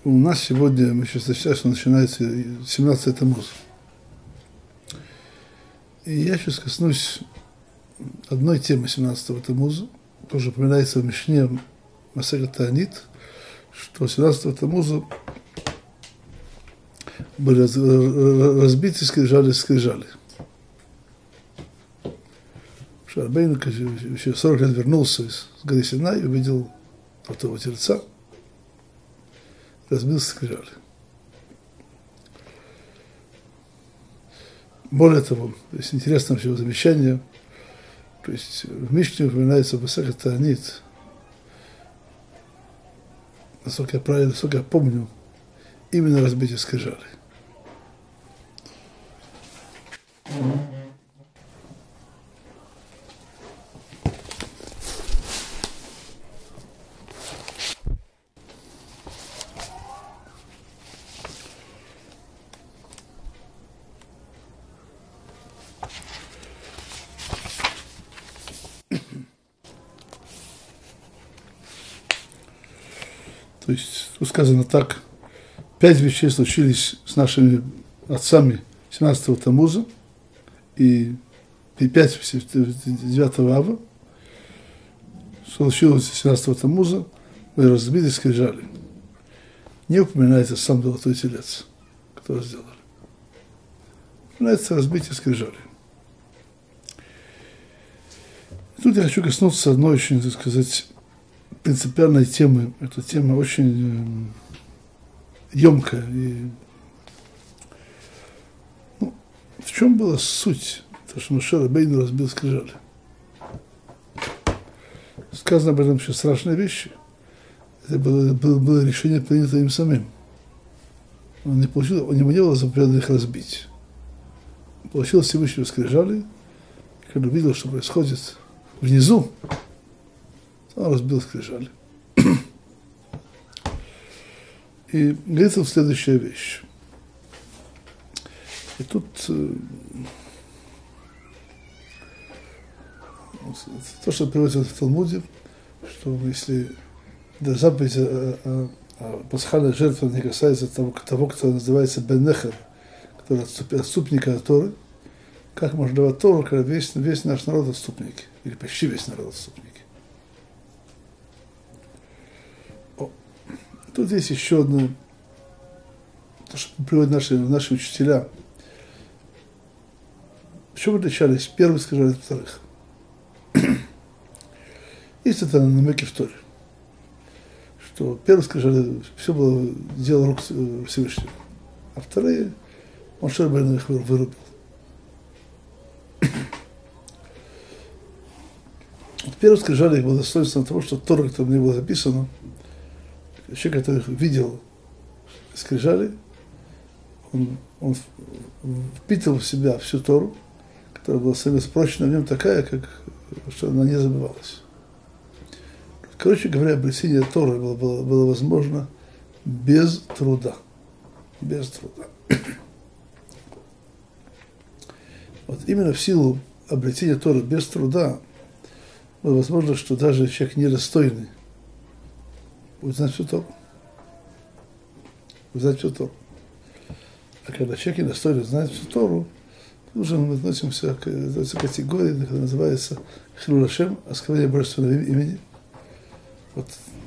У нас сегодня, мы сейчас зачитаем, что начинается 17 Таммуз. И я сейчас коснусь одной темы 17-го Таммуза. Тоже упоминается в Мишне Масехет Таанит, что 17-го Таммуза были разбиты скрижали. Рабейну еще 40 лет вернулся с горы Синай и увидел этого тельца, разбил скрижали. Более того, то есть интересное вообще замечание, то есть в Мишне упоминается Масехет Таанит, насколько я правильно, насколько я помню, именно разбитие скрижали. То есть, тут сказано так, 5 вещей случились с нашими отцами 17-го Таммуза и 5 9-го Ава, что случилось 17-го Таммуза, мы разбили скрижали. Не упоминается сам золотой телец, который сделали. Упоминается разбитие скрижали. И тут я хочу коснуться одной очень, так сказать, принципиальной темы. Эта тема очень емкая. И, в чем была суть, то, что Моше Рабейну разбил скрижали? Сказано об этом еще страшные вещи. Это было решение, принято им самим. Он не получил, у него не было запрета их разбить. Он получил Всевышнего скрижали, и когда увидел, что происходит внизу, он разбил скрижали. И говорится следующая вещь. И тут то, что приводится в Талмуде, что если заповедь о пасхальной жертве не касается того, кто называется Бен-Нехер, который отступника от Торы, как можно давать Тору, когда весь наш народ отступники, или почти весь народ отступники. Тут есть еще одно, то, что приводят наши учителя. В чем отличались первые скрижали от вторых? Есть это намеки в Торе, что первые скрижали все было дело рук Всевышнего, а вторые Моше Рабейну их вырубил. Первые скрижали их было достоинством того, что Тора, которое мне было записано, человек, который видел скрижали, он впитывал в себя всю Тору, которая была самая спрочена в нем такая, что она не забывалась. Короче говоря, обретение Торы было возможно без труда. Без труда. Вот именно в силу обретения Торы без труда было возможно, что даже человек недостойный будет знать всю Тору. Будет знать всю Тору. А когда человек недостойный знает всю Тору, уже мы относимся к категории, которая называется Хилуль Ашем, осквернение божественного имени. Вот.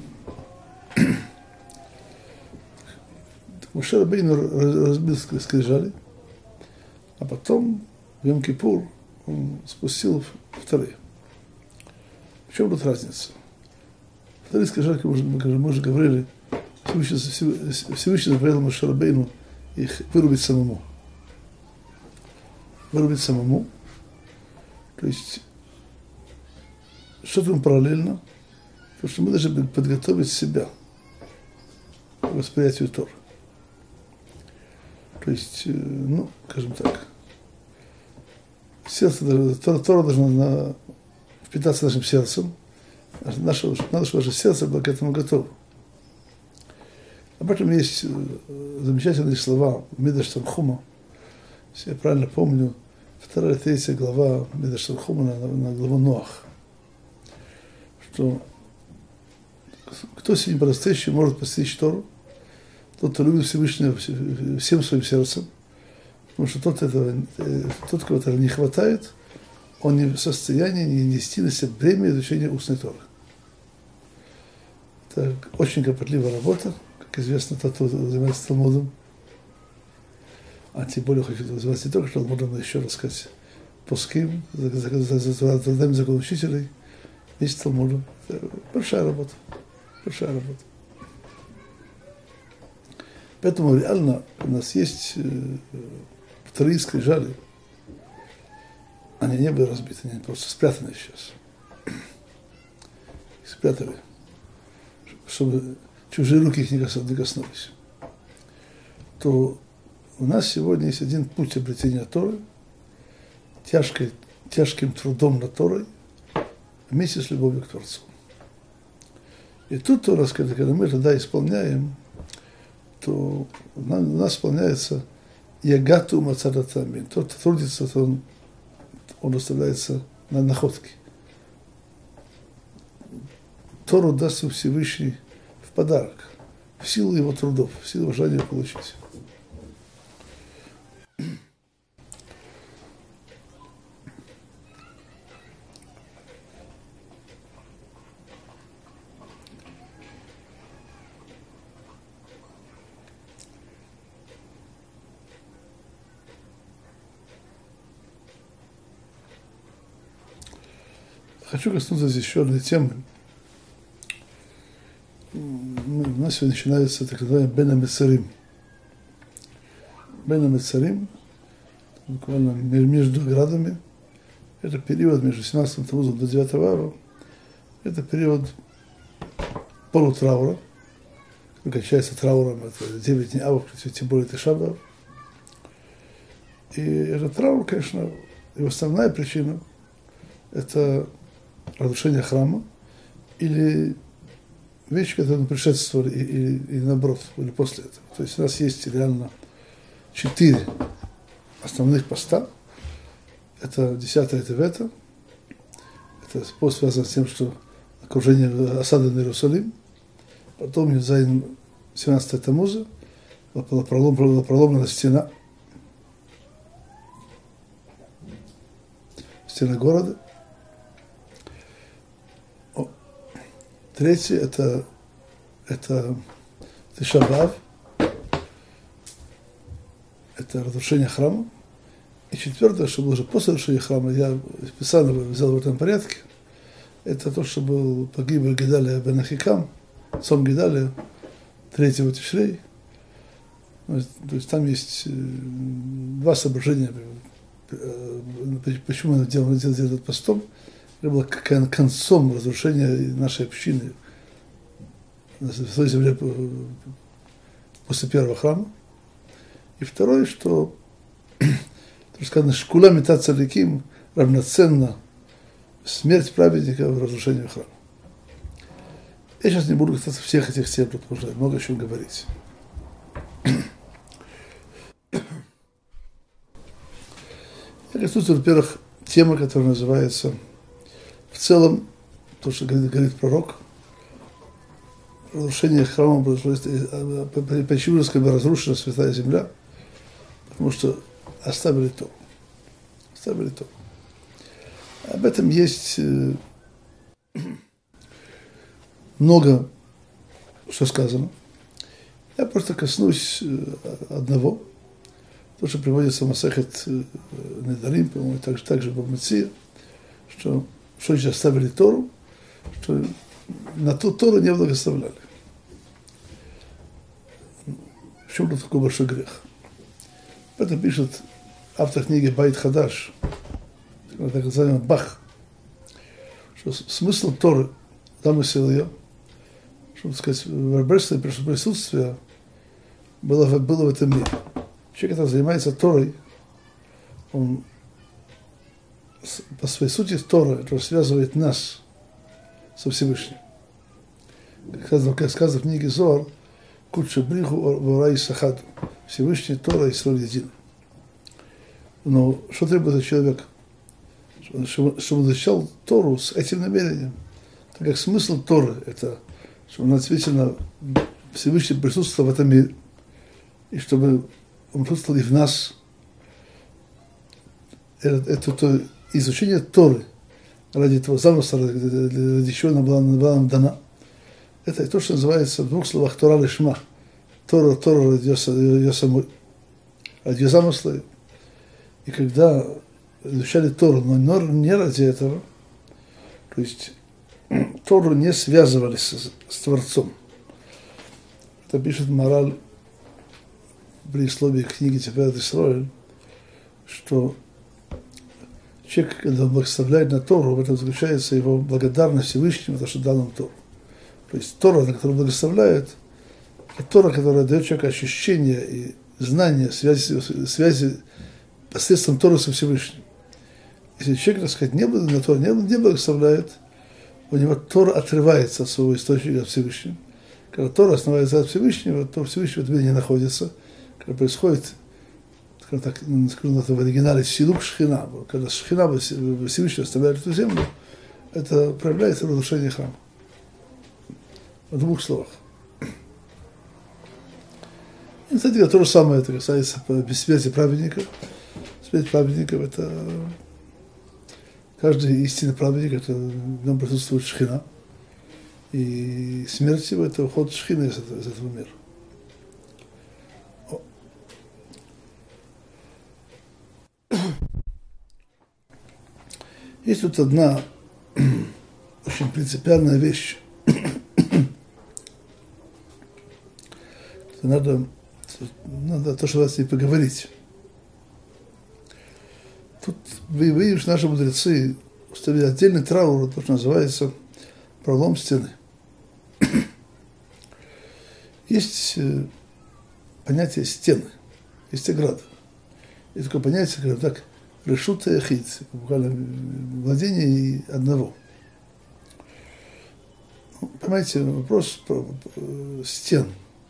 Моше Рабейну разбил скрижали, а потом в Йом-Кипур он спустил вторые. В чем тут разница? Вторые скрижали, как мы уже говорили, Всевышний заповедал Моше Рабейну их вырубить самому. Вырубить самому. То есть, что-то параллельно, потому что мы должны подготовить себя к восприятию Торы. То есть, скажем так, Тора должна впитаться нашим сердцем, надо, чтобы наше сердце было к этому готово. Об этом есть замечательные слова Мидраш Танхума, если я правильно помню, 2-3 глава Мидраш Танхума на главу Ноах, что кто сегодня по-настоящему может постичь Тору, тот, кто любит Всевышнего всем своим сердцем, потому что тот, кого этого не хватает, он не в состоянии не нести на себе бремя изучения устной Торы. Это очень кропотливая работа, как известно, тот, кто занимается Талмудом. А тем более хочу заниматься не только Талмудом, но еще раз сказать, Поским, за закон учителей, есть Талмудом. Это большая работа. Большая работа. Поэтому реально у нас есть вторые скрижали. Они не были разбиты, они просто спрятаны сейчас. Их спрятали, чтобы чужие руки их не коснулись. То у нас сегодня есть один путь обретения Торы, тяжким трудом над Торой, вместе с любовью к Творцу. И тут Тора, когда мы тогда исполняем, то у нас исполняется ягату мацадатамин. Тот, кто трудится, то он оставляется на находке. Тору даст Всевышний в подарок, в силу его трудов, в силу желания получить. Хочу коснуться здесь еще одной темы. У нас сегодня начинается так называемый Бен ха-Мецарим. Бен ха-Мецарим, буквально между градами, это период между 17 Тамузом до 9 Ава, это период полутраура, который кончается трауром, это 9 дней Ава, тем более Тиша б'Ав. И этот траур, конечно, его основная причина – это разрушение храма или вещи, которые предшествовали, и наоборот, или после этого. То есть у нас есть реально 4 основных поста. Это 10-е Тевета, это пост связан с тем, что окружение осады на Иерусалим. Потом Юдзайн 17-е Тамуза, была проломлена стена города. Третье это Тиша б'Ав, это разрушение храма. И четвертое, что было уже после разрушения храма, я специально взял в этом порядке, это то, что погиб Гедалия бен Ахикам, сон Гедалия, 3-го Тишрей. То есть там есть 2 соображения, почему мы делали этот постом. Это было концом разрушения нашей общины на Святой Земле после первого храма. И второе, что сказано, шкула мета цадиким равноценна смерть праведника в разрушении храма. Я сейчас не буду касаться всех этих тем, потому что много о чем говорить. Я коснусь, во-первых, темы, которая называется в целом, то, что говорит пророк, разрушение храма, почему же разрушена святая земля, потому что оставили Тору. Оставили Тору. Об этом есть много, что сказано. Я просто коснусь одного, то, что приводится в Масехет Недарим, по-моему, также в Бамеция, что значит оставили Тору, что на ту Тору не благословляли. В чем тут такой большой грех? Это пишет автор книги Байт Хадаш, так называемый Бах, что смысл Торы, замысел ее, чтобы сказать, божественное присутствие было в этом мире. Человек, который занимается Торой, он по своей сути Тора, это связывает нас со Всевышним. Как сказано в книге Зоар, Кудша Бриху Варай Сахаду, Всевышний Тора и Исраиль един. Но что требует от человека? Чтобы он изучал Тору с этим намерением. Так как смысл Торы – это, чтобы он ответил на Всевышнее присутствие в этом мире. и чтобы он почувствовал и в нас это изучение Торы ради этого замысла, ради чего она была нам дана. Это то, что называется в двух словах Тора лишма. Тора ради ее самой, ради ее замысла. И когда изучали Тору, но не ради этого, то есть Тору не связывали с Творцом. Это пишет Мораль в предисловии книги Тиферет Исроэль, что человек, когда он благословляет на Тору, в этом заключается его благодарность Всевышнему за то, что дал нам Тору. То есть Тора, на которую благословляет, это Тора, которая дает человеку ощущение и знание связи посредством Торы со Всевышним. Если человек, так сказать, не благословляет, у него Тора отрывается от своего источника, от Всевышнего. Когда Тора основывается от Всевышнего, то Всевышний в этом мире не находится. Когда происходит, скажем так, в оригинале силук шхина, когда шхина Всевышний оставляет эту землю, это проявляется разрушение храма. В двух словах. И, кстати, то же самое, это касается связи праведников. Связь праведников – это каждый истинный праведник, это в нем присутствует шхина. И смерть его – это уход шхины из этого мира. Есть тут одна очень принципиальная вещь. Надо то, что вас и поговорить. Тут вы видишь, наши мудрецы установили отдельный траур, то, что называется пролом стены. Есть понятие стены, есть ограда. Есть такое понятие, скажем так, решут яхид, буквально владение одного. Понимаете, вопрос стен.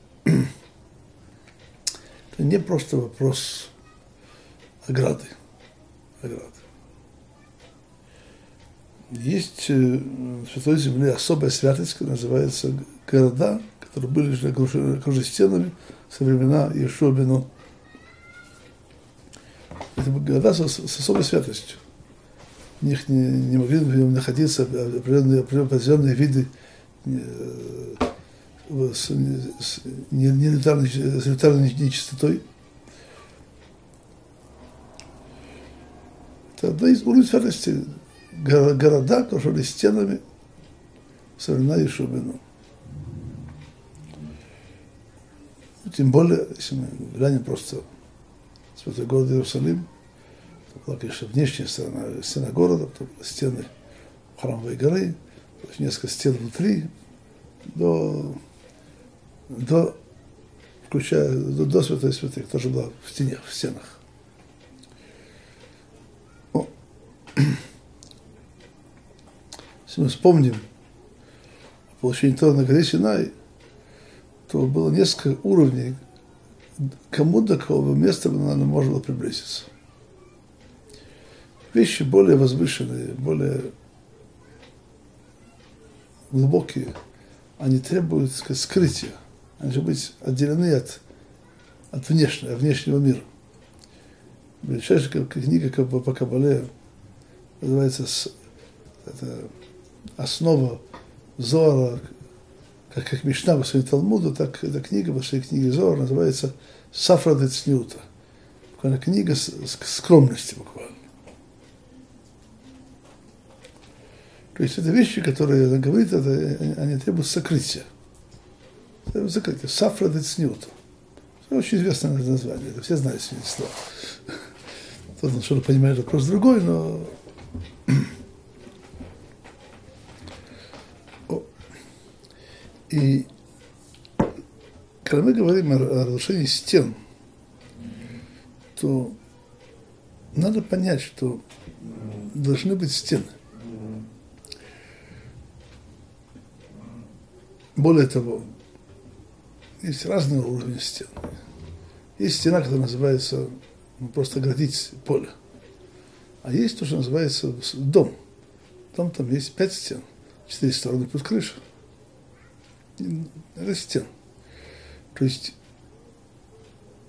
Это не просто вопрос ограды. Есть в Святой Земле особая святость, которая называется города, которые были окружены стенами со времена Иешуа бен Нун. Это города с особой святостью. В них не могли находиться определенные виды с элементарной нечистотой. Это одна из уровней святости. Города, окруженные стенами со времена Иешуа бен Нун. Тем более, если мы глянем просто святой город Иерусалим, это была, конечно, внешняя сторона, стена города, потом стены храмовой горы, несколько стен внутри, включая до святой святых, тоже была в стенах. Если мы вспомним получение Торы на горе Синай, то было несколько уровней, кому до какого места можно было приблизиться. Вещи более возвышенные, более глубокие, они требуют скрытия, они должны быть отделены от внешнего мира. Величайшая книга по Кабале называется это основа Зоара, как Мишна по своему Талмуду, так эта книга по своей книге Зоар называется Сафра де Цниута. Буквально книга скромности буквально. То есть это вещи, которые она говорит, они требуют сокрытия. Закрытие. Сафра де Цниута. Это очень известное название, это все знают сегодня слова. Кто-то что-то понимает вопрос другой, но и когда мы говорим о разрушении стен, то надо понять, что должны быть стены. Более того, есть разные уровни стен. Есть стена, которая называется просто оградить поле. А есть то, что называется дом. Дом там есть 5 стен, 4 стороны плюс крыша. Это стен. То есть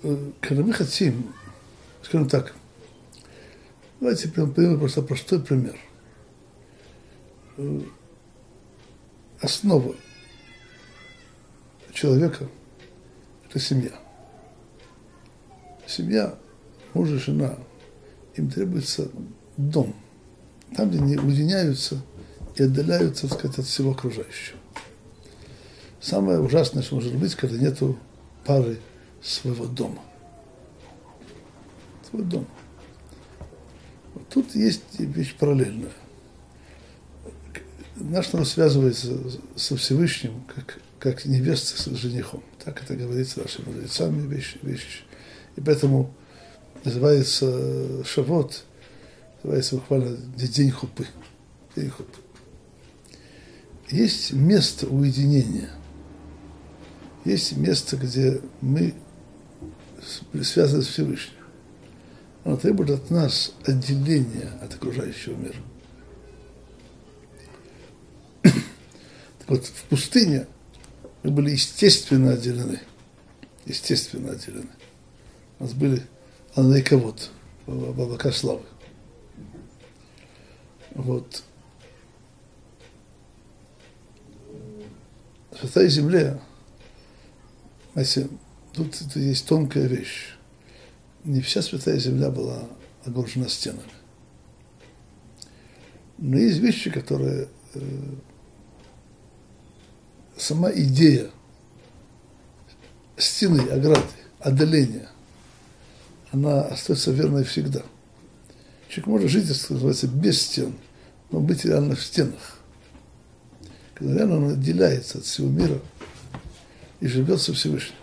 когда мы хотим, скажем так, давайте примем просто простой пример. Основа человека – это семья. Семья, муж и жена, им требуется дом, там, где они уединяются и отдаляются, так сказать, от всего окружающего. Самое ужасное, что может быть, когда нету пары своего дома. Свой дом. Вот тут есть вещь параллельная. Наш народ связывается со Всевышним, как невеста с женихом. Так это говорится нашими мудрецами вещи. И поэтому называется Шавот, называется буквально день хупы. День хупы. Есть место уединения. Есть место, где мы связаны с Всевышним. Оно требует от нас отделения от окружающего мира. Так вот, в пустыне мы были естественно отделены. Естественно отделены. У нас были анайковод, облака славы. Вот. В Святой Земле, знаете, тут есть тонкая вещь. Не вся Святая Земля была огорожена стенами. Но есть вещи, которые сама идея стены, ограды, отдаления, она остается верной всегда. Человек может жить, это называется, без стен, но быть реально в стенах. Когда реально он отделяется от всего мира и живет со Всевышним.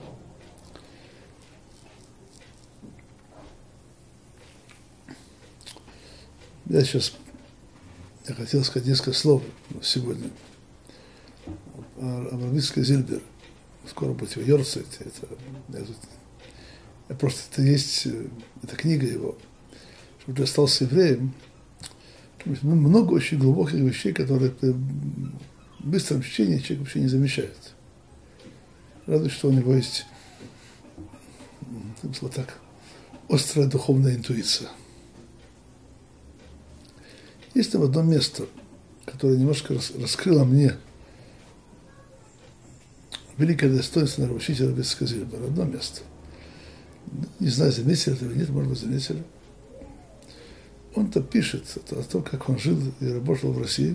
Я хотел сказать несколько слов сегодня о Равицкой Зильбер. Скоро будет его Йорцайт. Это есть, это книга его. Чтобы ты остался евреем, много очень глубоких вещей, которые при быстром чтении человек вообще не замечает. Радует, что у него есть, вот так, острая духовная интуиция. Есть там одно место, которое немножко раскрыло мне великое достоинство учителя Равицкого Зильбера. Одно место. Не знаю, заметили это или нет, может быть, заметили. Он-то пишет о том, как он жил и работал в России.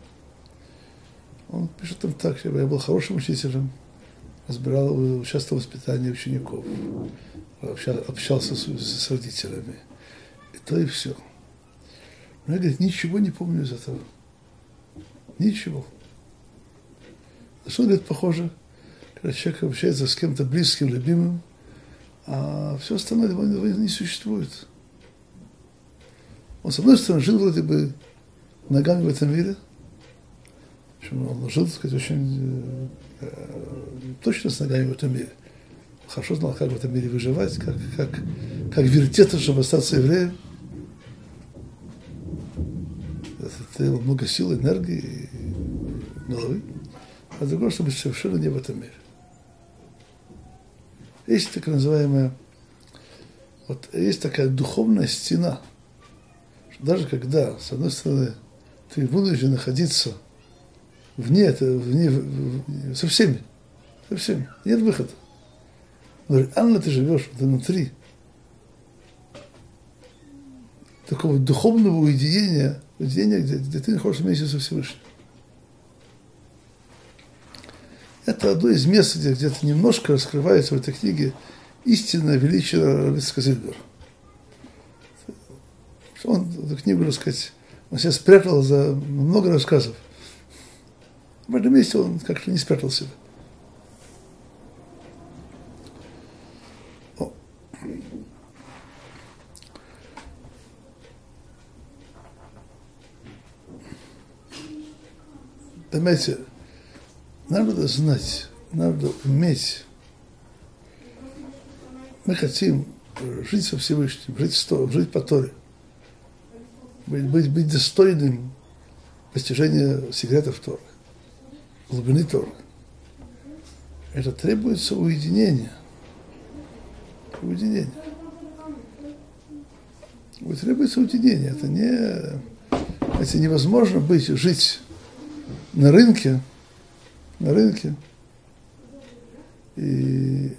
Он пишет там так, что я был хорошим учителем, участвовал в воспитании учеников, общался с родителями. И то и все. Но я, говорит, ничего не помню из этого. Ничего. На что, говорит, похоже, когда человек общается с кем-то близким, любимым, а все остальное его не существует. Он, с одной стороны, жил вроде бы ногами в этом мире. Он жил, так сказать, очень точно с ногами в этом мире. Хорошо знал, как в этом мире выживать, как вертеться, чтобы остаться евреем. Это требовало много сил, энергии, головы. А другое, чтобы быть совершенно не в этом мире. Есть так называемая, вот есть такая духовная стена, что даже когда, с одной стороны, ты вынужден находиться вне, со всеми, нет выхода. Но реально ты живешь внутри такого духовного уединения, где ты находишься вместе со Всевышним. Это одно из мест, где-то немножко раскрывается в этой книге истинное величие Равицкого Зильбера. Он эту книгу, так сказать, он себя спрятал за много рассказов. В этом месте он как-то не спрятал себя. Понимаете, надо знать, надо уметь. Мы хотим жить со Всевышним, жить по Торе, быть достойным постижения секретов Торы, глубины Торы. Это требуется уединение. уединение. Вот требуется уединение. Это невозможно жить на рынке и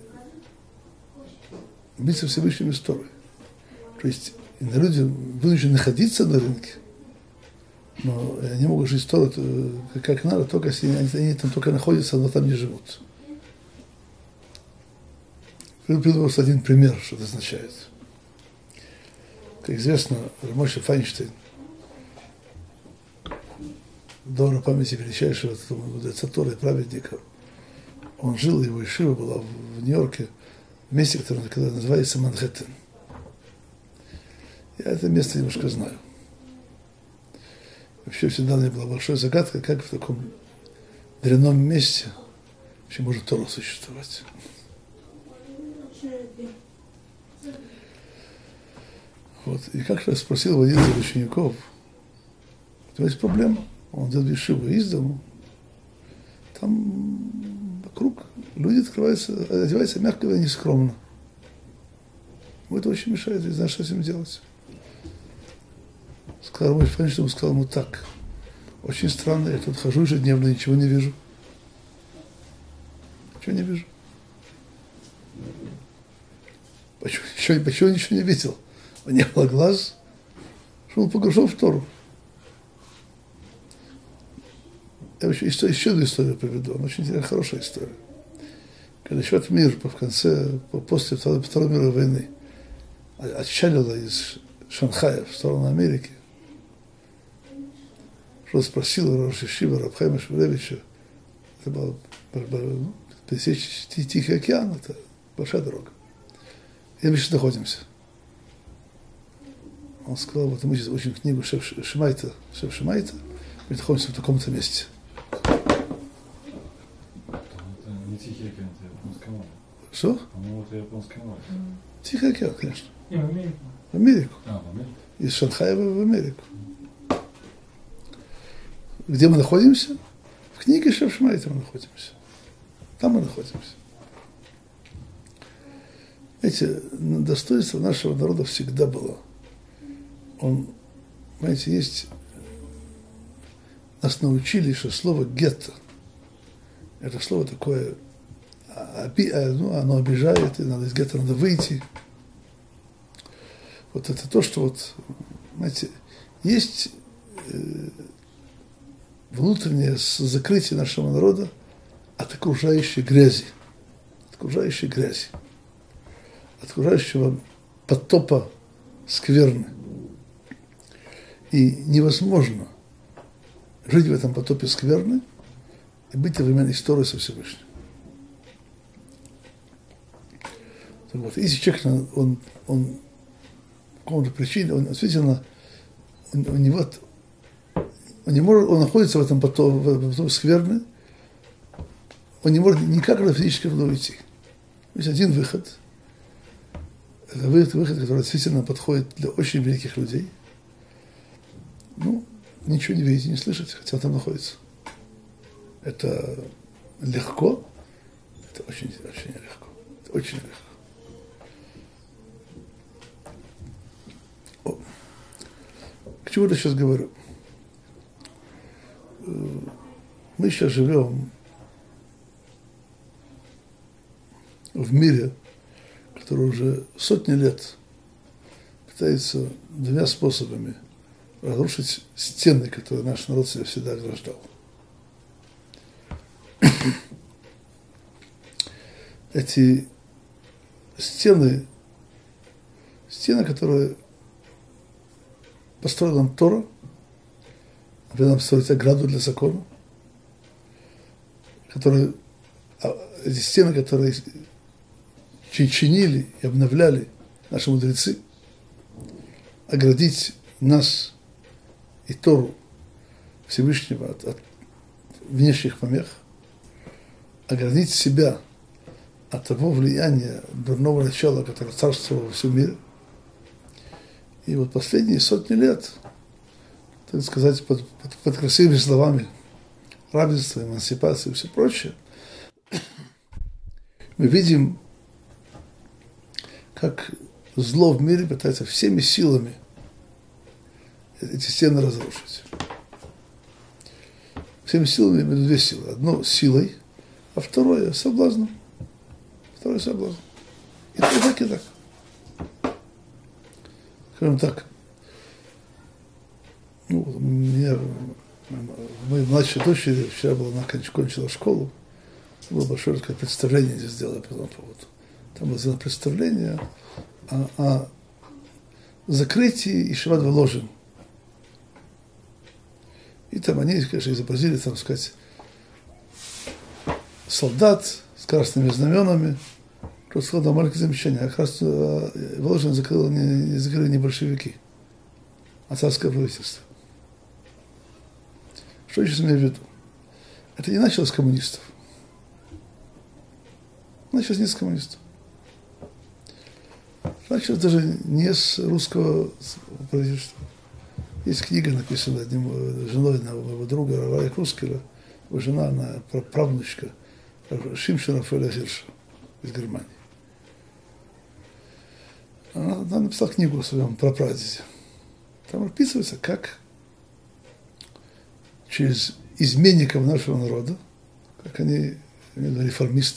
быть со Всевышним историей. То есть люди вынуждены находиться на рынке, но они могут жить как надо, только если они там только находятся, но там не живут. Приведу один пример, что это означает. Как известно, Моше Файнштейн, доброй памяти величайшего мудреца Торы и праведника, он жил, его ешива была в Нью-Йорке, в месте, которое называется Манхэттен. Я это место немножко знаю. Вообще всегда мне была большая загадка, как в таком дрянном месте вообще может Тора существовать. Вот. И как-то я спросил один из учеников, у тебя есть проблема? Он делает ешиву из дому, там вокруг люди одеваются мягко и нескромно. Ему это очень мешает, я не знаю, что с этим делать. Сказал мой Файнштейн, сказал ему так: очень странно, я тут хожу ежедневно, ничего не вижу. Ничего не вижу. Почему ничего не видел? У него не было глаз, что он погружен в Тору. Я еще одну историю приведу, она очень интересная, хорошая история. Когда Шват Мир после Второй мировой войны отчалила из Шанхая в сторону Америки, что спросил Рош ешива Рав Хаима Шмулевича, это было пересечь Тихий океан, это большая дорога. Где мы сейчас находимся? Он сказал, вот мы сейчас учим книгу Шеф Шимайта, мы находимся в таком-то месте. Это не Тихий океан, это Японское море. Что? По-моему, это Японское море. Тихий океан, конечно. Не, в Америку. В Америку. В Америку? Из Шанхая в Америку. Где мы находимся? В книге Шеф Шимайта мы находимся. Там мы находимся. Знаете, достоинство нашего народа всегда было. Понимаете, нас научили, что слово «гетто» – это слово такое, оно обижает, и надо из гетто надо выйти. Вот это то, что вот, знаете, есть внутреннее закрытие нашего народа от окружающей грязи, от окружающего потопа скверны. И невозможно жить в этом потопе скверны и быть одновременно историей со Всевышним. Так вот, если человек, он по какому-то причине, он действительно, он находится в этом потопе скверны, он не может никак физически в него уйти. Есть один выход. Это выход, который действительно подходит для очень великих людей. Ничего не видеть, не слышать, хотя он там находится. Это легко, это очень, очень легко. Это очень легко. К чему я сейчас говорю? Мы сейчас живем в мире, который уже сотни лет пытается двумя способами разрушить стены, которые наш народ себе всегда ограждал. Эти стены, которые построила нам Тора, например, нам строить ограду для закона, эти стены, которые чинили и обновляли наши мудрецы, оградить нас и Тору Всевышнего от внешних помех, оградить себя от того влияния дурного начала, которое царствовало во всем мире. И вот последние сотни лет, так сказать, под красивыми словами равенства, эмансипации и все прочее, мы видим, как зло в мире пытается всеми силами эти стены разрушить. Всеми силами, я имею в виду две силы. Одно силой, а второе соблазном. Второе соблазн. И так, и так. Скажем так, ну, у меня, моей младшей дочери вчера была, она кончила школу, было большое такое представление здесь сделали по этому поводу. Там было сделано представление о закрытии Ешиват Воложин. И там они, конечно, изобразили, там сказать, солдат с красными знаменами. Кто-то сказал, да, маленькое замечание, а красную Воложин не закрыли не большевики, а царское правительство. Что я сейчас имею в виду? Это не началось с коммунистов. Началось не с коммунистов. Началось даже не с русского правительства. Есть книга, написана одним женой моего друга, Равая Крускера, его жена, она правнучка Шимшона Рафаэля Гирша из Германии. Она написала книгу о своем прапрадеде. Там описывается, как через изменников нашего народа, как они, реформисты,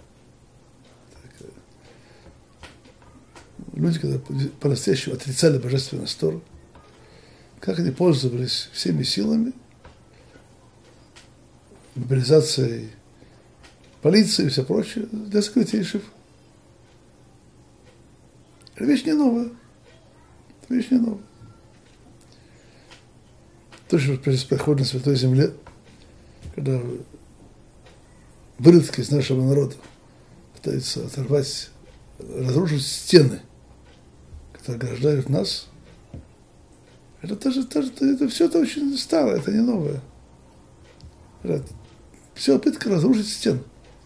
люди, когда по-настоящему отрицали божественную сторону, как они пользовались всеми силами, мобилизацией полиции и все прочее для закрытия ешив. Это вещь не новая. Это вещь не новая. То, что происходит на Святой Земле, когда выродки из нашего народа пытаются оторвать, разрушить стены, которые ограждают нас, это все это очень старое, это не новое. Это все попытка разрушить стену.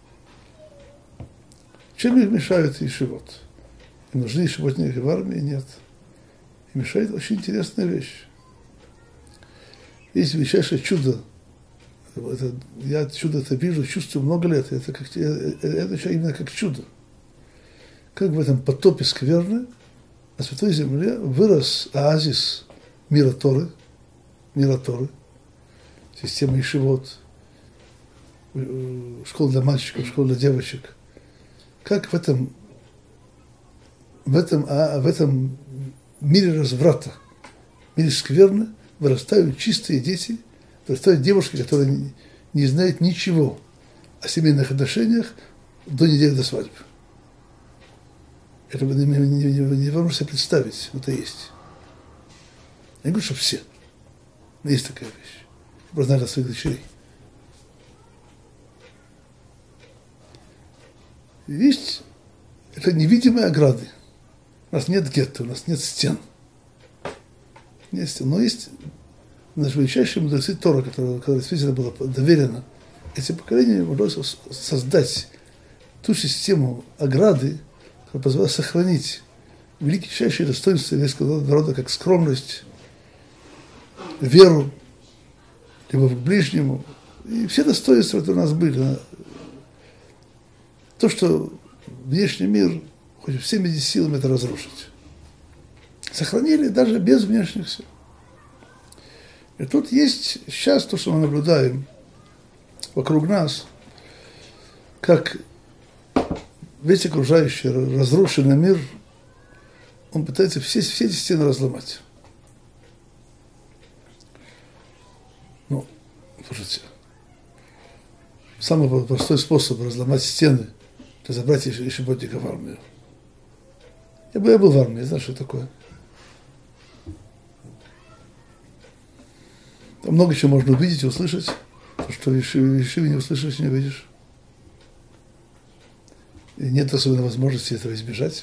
Чем их мешают ешивот? Им нужны ешиботники в армии? Нет. Им мешает очень интересная вещь. Есть величайшее чудо. Я чудо это вижу, чувствую много лет. Это именно как чудо. Как в этом потопе скверны на Святой Земле вырос оазис мира Торы, система ешивот, школа для мальчиков, школа для девочек. Как в этом мире разврата, мире скверны, вырастают чистые дети, вырастают девушки, которые не знают ничего о семейных отношениях до недели до свадьбы. Это невозможно себе представить, это есть. Я не говорю, что все, но есть такая вещь. Я просто знаю от своих дочерей. Есть это невидимые ограды. У нас нет гетто, у нас нет стен. Нет стен. Но есть наши величайшие мудрецы Тора, которая действительно была доверена этим поколениям, удалось создать ту систему ограды, которая позволяет сохранить величайшие достоинства еврейского народа, как скромность, веру, любовь к ближнему, и все достоинства, которые у нас были. То, что внешний мир хочет всеми силами это разрушить. Сохранили даже без внешних сил. И тут есть сейчас то, что мы наблюдаем вокруг нас, как весь окружающий разрушенный мир, он пытается все эти стены разломать. Ну, слушайте, самый простой способ разломать стены – это забрать ешиботника в армию. Я был в армии, знаешь, что такое. Там много чего можно увидеть и услышать, то, что в ешиве не услышишь, не увидишь. И нет особенной возможности этого избежать.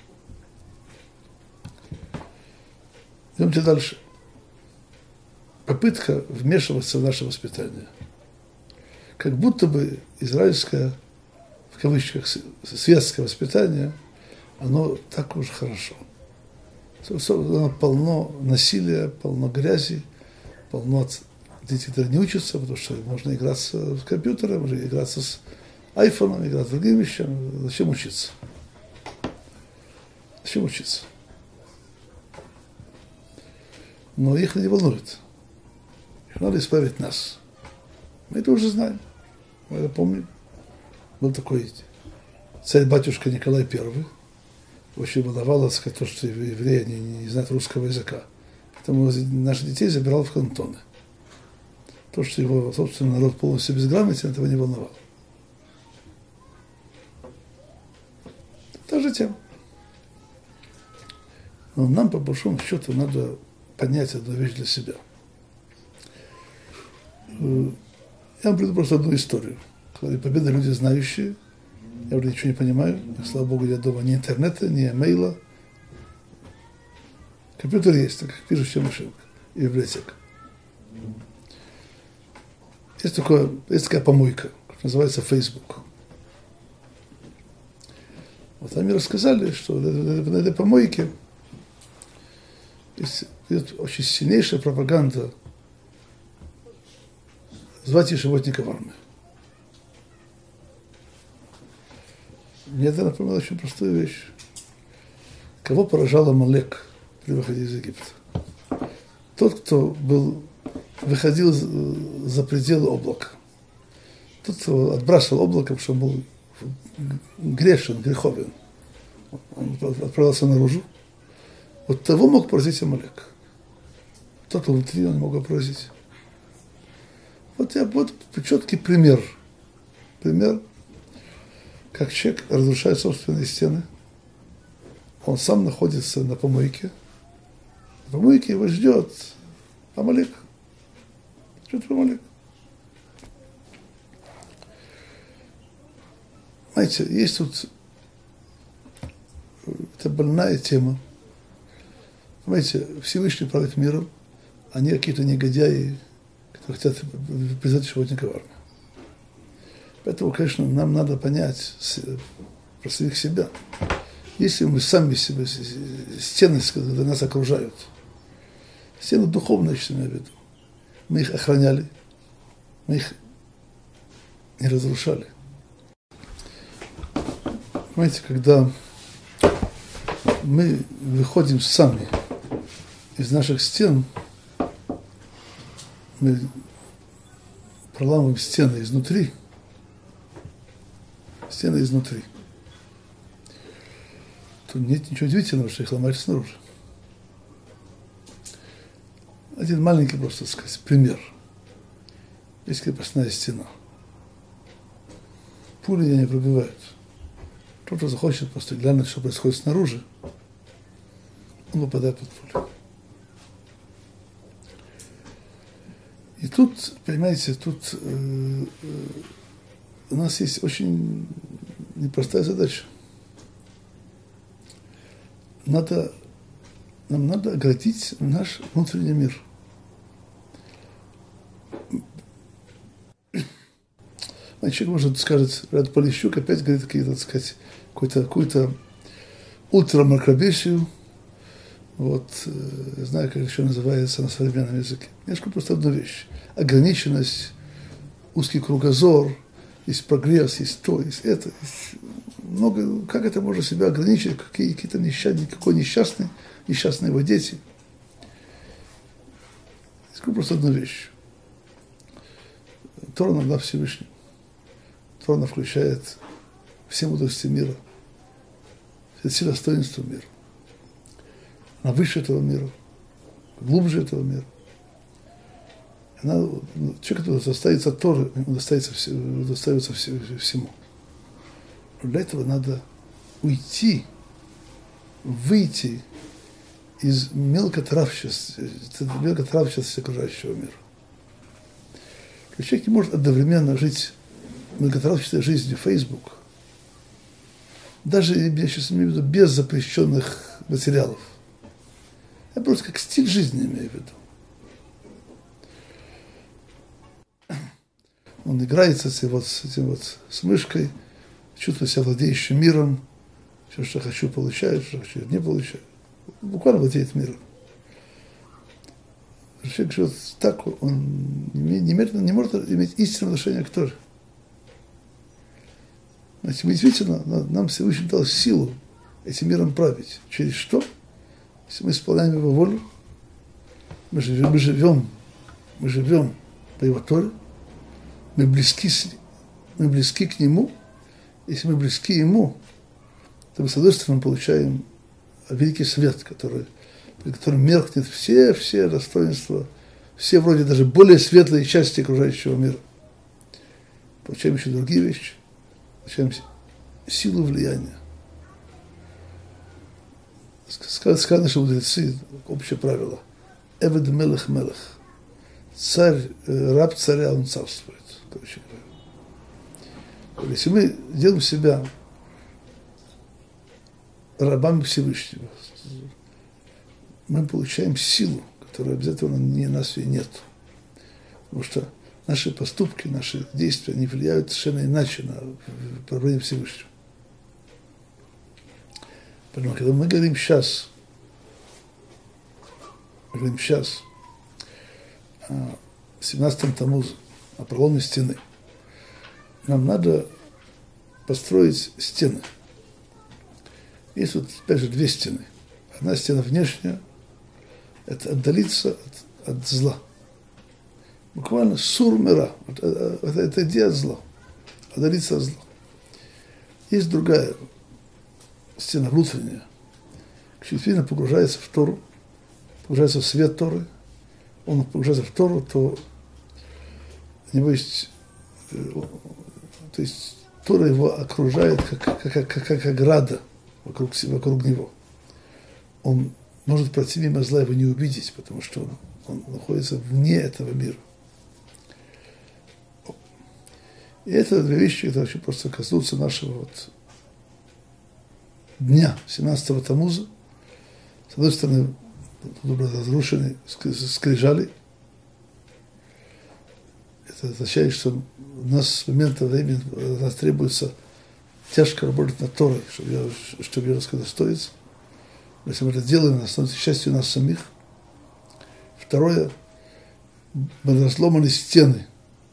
Идемте дальше. Попытка вмешиваться в наше воспитание. Как будто бы израильское, в кавычках, светское воспитание, оно так уж хорошо. Оно полно насилия, полно грязи, полно детей, которые не учатся, потому что можно играться с компьютером, можно играться с айфоном, играть с другими вещами. Зачем учиться? Зачем учиться? Но их не волнует. Их надо исправить нас. Мы это уже знаем. Мы это помним. Был такой царь-батюшка Николай I. Очень волновалось, то, что евреи не знают русского языка. Поэтому наших детей забирал в кантоны. То, что его собственный народ полностью безграмотен, этого не волновало. Та же тема. Но нам, по большому счету, надо поднять одну вещь для себя. Я вам приведу просто одну историю. Когда победа люди знающие, я уже ничего не понимаю. Слава Богу, я дома ни интернета, ни имейла. Компьютер есть, так как пишущая машинка и библиотека. Есть такая помойка, называется Facebook. Вот они рассказали, что на этой помойке идет очень сильнейшая пропаганда звать ешивотника в армию. Мне это напомнило очень простую вещь. Кого поражал Амалек при выходе из Египта? Тот, кто выходил за пределы облака. Тот, кто отбрасывал облако, потому что он был грешен, греховен. Он отправился наружу. Вот того мог поразить Амалек. Тот, кто внутри, он не мог его поразить. Вот четкий пример. Пример, как человек разрушает собственные стены. Он сам находится на помойке. На помойке его ждет Амалек. Ждет Амалек. Знаете, есть тут это больная тема. Понимаете, Всевышний правит миром, они какие-то негодяи, которые хотят призвать ешивотника в армию. Поэтому, конечно, нам надо понять про самих себя. Если мы сами себе, стены, которые нас окружают, стены духовные, что я имею в виду, мы их охраняли, мы их не разрушали. Понимаете, когда мы выходим сами из наших стен, мы проламываем стены изнутри, то нет ничего удивительного, что их ломают снаружи. Один маленький, просто сказать, пример. Есть крепостная стена. Пули ее не пробивают. Кто-то захочет просто глянуть, что происходит снаружи, он попадает под пулю. И тут, понимаете, у нас есть очень непростая задача. Нам надо оградить наш внутренний мир. Человек, может, скажет, Рад Полищук опять говорит какие-то, так сказать, какую-то ультрамакробесию. Вот, я знаю, как еще называется на современном языке. Я скажу просто одну вещь. Ограниченность, узкий кругозор, есть прогресс, есть то, есть это. Есть много, как это можно себя ограничить, какие-то несчастные, какой несчастные его дети. Я скажу просто одну вещь. Тора нам дала Всевышний. Тора включает все мудрости мира, все достоинства мира. Она выше этого мира, глубже этого мира. Человек, который достается от Торы, он достается всему. Но для этого надо выйти из мелкотравчивости окружающего мира. Человек не может одновременно жить мелкотравческой жизнью Facebook, даже, я сейчас имею в виду, без запрещенных материалов. Я просто как стиль жизни имею в виду. Он играется с мышкой, чувствует себя владеющим миром, все, что хочу, получаю, что хочу, не получаю. Буквально владеет миром. Человек живет так, он немедленно не может иметь истинное отношение к Торе. Значит, мы действительно, нам Всевышний дал силу этим миром править. Через что? Если мы исполняем Его волю, мы живем по Его Торе, мы близки к Нему. Если мы близки Ему, то мы, с одной стороны, получаем великий свет, при котором меркнет все достоинства, все вроде даже более светлые части окружающего мира. Получаем еще другие вещи. Получаем силу влияния. Сказали наши мудрецы, общее правило. Эвед мелех мелех. Царь, раб царя, он царствует. Короче говоря. Если мы делаем себя рабами Всевышнего, мы получаем силу, которая обязательно не нас и нет. Потому что наши поступки, наши действия, они влияют совершенно иначе на управление Всевышнего. Поэтому, когда мы говорим сейчас о 17-м Тамузе, о проломе стены, нам надо построить стены. Есть вот, опять же, две стены. Одна стена внешняя, это отдалиться от зла. Буквально сур мира, это идея от зла, отдалиться от зла. Есть другая стена внутренняя. Человек погружается в Тору, погружается в свет Торы, он погружается в Тору, то у него есть, то есть Тора его окружает как ограда вокруг него. Он может пройти мимо зла, его не увидеть, потому что он находится вне этого мира. И это две вещи, которые вообще просто коснутся нашего вот дня 17-го Тамуза. С одной стороны, разрушены скрижали. Это означает, что у нас с момента времени нас требуется тяжко работать над Торой, чтобы ее достоиться. Если мы это делаем, это становится счастьем нас самих. Второе, мы разломаны стены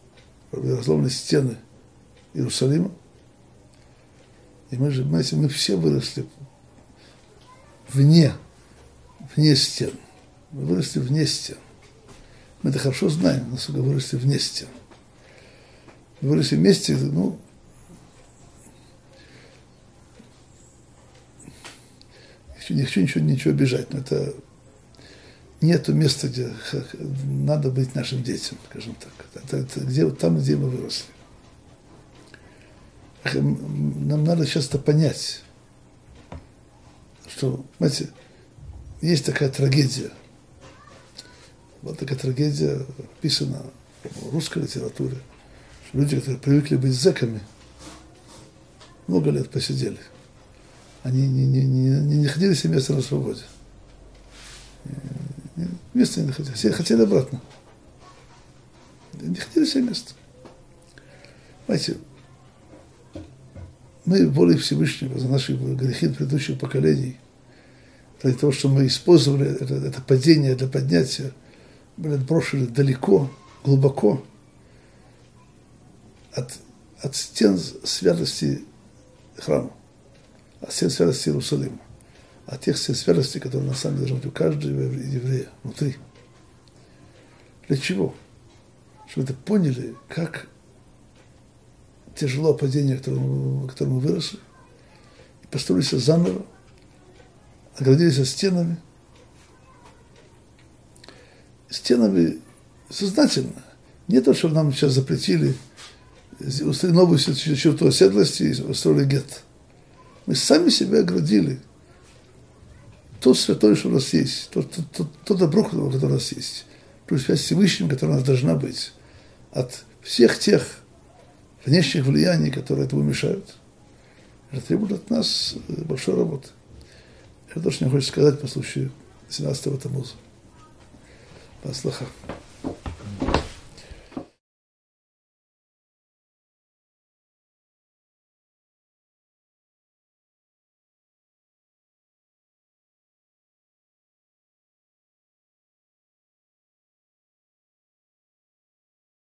Иерусалима. И мы все выросли вне стен. Мы выросли вне стен. Мы это хорошо знаем, насколько выросли вне стен. Мы выросли вместе, не хочу ничего обижать, но это нету места, где надо быть нашим детям, скажем так. Это там, где мы выросли. Нам надо часто понять, что, знаете, есть такая трагедия. Была такая трагедия, описана в русской литературе, что люди, которые привыкли быть зэками, много лет посидели. Они не находили себе места на свободе. Места не находили. Все хотели обратно. Не хотели себе места. Знаете, мы волей Всевышнего за наши грехи предыдущих поколений, ради того, что мы использовали это падение для поднятия, были отброшены далеко, глубоко от стен святости храма, от стен святости Иерусалима, от тех стен святости, которые на самом деле должны быть у каждого еврея внутри. Для чего? Чтобы вы поняли, как тяжело падение, в котором мы выросли, и построились заново, оградились стенами сознательно. Не то, что нам сейчас запретили, устроили новую черту оседлости и устроили гетто. Мы сами себя оградили. То святое, что у нас есть, то добро, которое у нас есть, плюс связь с Всевышним, которая у нас должна быть, от всех тех внешних влияний, которые этому мешают, это требует от нас большой работы. Это то, что мне хочется сказать по случаю 17-го Тамуза. Паслаха.